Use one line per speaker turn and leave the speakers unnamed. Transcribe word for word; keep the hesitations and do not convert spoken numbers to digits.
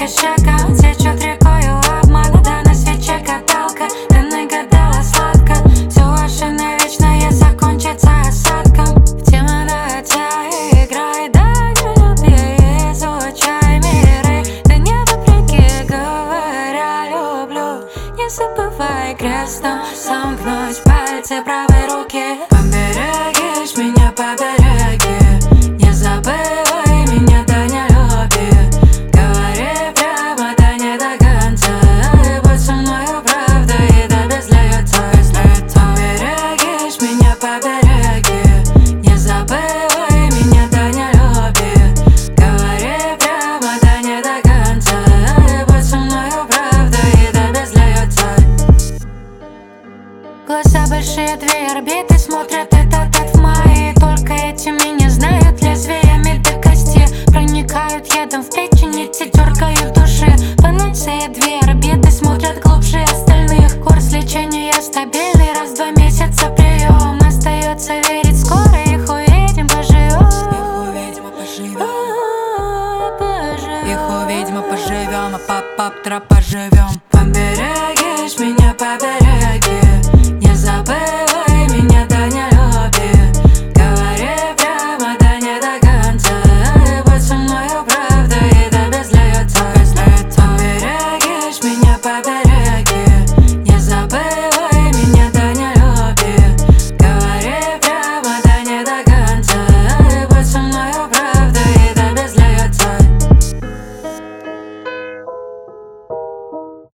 по щекам течет рекою обмана. Да на свече гадалка, ты нагадала сладко. Все ваше навечно закончится осадком. В темноте играй, да не люби, изучай миры. Да не вопреки, говоря люблю. Не забывай крестом сомкнуть пальцы правой руки. Поберегишь меня, побереги. Не забывай меня, да не люби. Говори прямо, да не до конца. И будь со мною правда, и да без лица. Поберегишь меня, побереги. Не забывай меня, да не люби. Говори прямо, да не до конца. И будь со мною правда, и да без лица. Глаза большие, две орбиты, смотрят этот в мои. Только эти меня знают, лезвиями до кости проникают ядом в печень, эти дергают души. Панацея, две орбиты, смотрят глубже остальных. Курс лечения стабильный, раз в два месяца прием. Остается верить, скоро их увидим, поживем.
Их увидим, поживем. Их увидим, поживем, а пап-пап-тра поживем.
Поберегишь меня, побереги.